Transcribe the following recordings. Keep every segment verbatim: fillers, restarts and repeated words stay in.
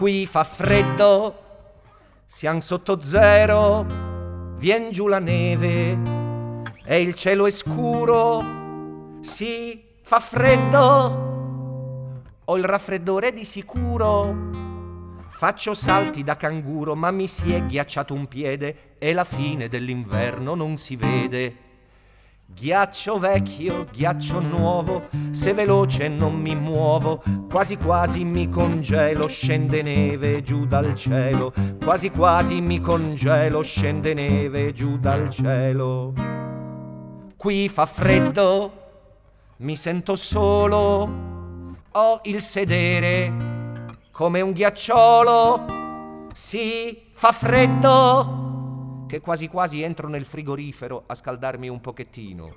Qui fa freddo, siamo sotto zero, vien giù la neve e il cielo è scuro. Sì, fa freddo, ho il raffreddore di sicuro. Faccio salti da canguro, ma mi si è ghiacciato un piede e la fine dell'inverno non si vede. Ghiaccio vecchio, ghiaccio nuovo, se veloce non mi muovo, quasi quasi mi congelo, scende neve giù dal cielo, quasi quasi mi congelo, scende neve giù dal cielo. Qui fa freddo, mi sento solo, ho il sedere come un ghiacciolo. Sì, fa freddo, che quasi quasi entro nel frigorifero a scaldarmi un pochettino.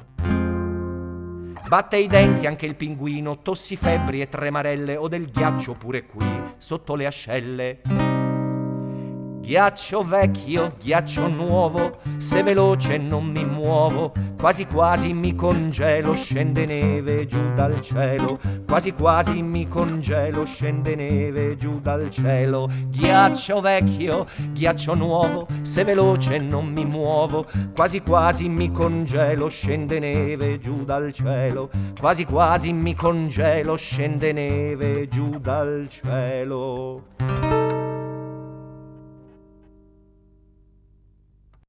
Batte i denti anche il pinguino, tossi, febbri e tremarelle, o del ghiaccio pure qui, sotto le ascelle. Ghiaccio vecchio, ghiaccio nuovo, se veloce non mi muovo, quasi quasi mi congelo, scende neve giù dal cielo, quasi quasi mi congelo, scende neve giù dal cielo. Ghiaccio vecchio, ghiaccio nuovo, se veloce non mi muovo, quasi quasi mi congelo, scende neve giù dal cielo, quasi quasi mi congelo, scende neve giù dal cielo.